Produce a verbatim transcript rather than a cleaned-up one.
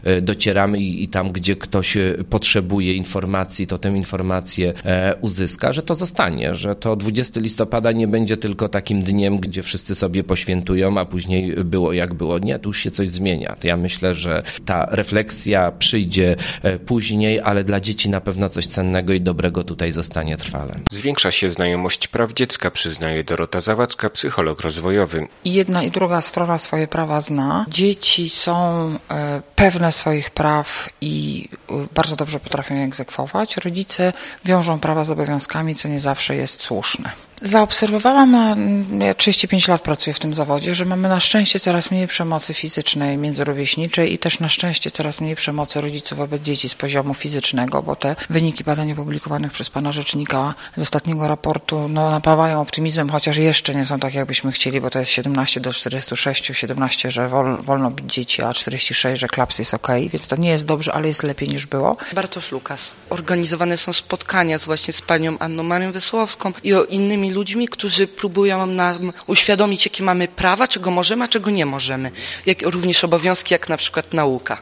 docieramy i, i tam, gdzie ktoś potrzebuje informacji, to tę informację uzyska, że to zostanie, że to dwudziestego listopada nie będzie tylko takim dniem, gdzie wszyscy sobie poświętują, a później było jak było. Nie, tu już się coś zmienia. Ja myślę, że ta refleksja przyjdzie później, ale dla dzieci na pewno coś cennego i dobrego tutaj zostanie trwale. Zwiększa się znajomość praw dziecka, przyznaje Dorota Zawadzka, psycholog rozwojowy. I jedna i druga strona swoje prawa zna. Dzieci są e, pewne swoich praw i e, bardzo dobrze potrafią je egzekwować. Rodzice wiążą prawa z obowiązkami, co nie zawsze jest słuszne. Zaobserwowałam, ja trzydzieści pięć lat pracuję w tym zawodzie, że mamy na szczęście coraz mniej przemocy fizycznej międzyrówieśniczej i też na szczęście coraz mniej przemocy rodziców wobec dzieci z poziomu fizycznego, bo te wyniki badań opublikowanych przez pana rzecznika z ostatniego raportu no, napawają optymizmem, chociaż jeszcze nie są tak, jakbyśmy chcieli, bo to jest siedemnaście do czterdziestu sześciu, siedemnaście, że wol, wolno bić dzieci, a czterdzieści sześć, że klaps jest okej, więc to nie jest dobrze, ale jest lepiej niż było. Bartosz Lukas. Organizowane są spotkania z właśnie z panią Anną Marią Wesołowską i o innymi ludźmi, którzy próbują nam uświadomić, jakie mamy prawa, czego możemy, a czego nie możemy. Jak również obowiązki, jak na przykład nauka.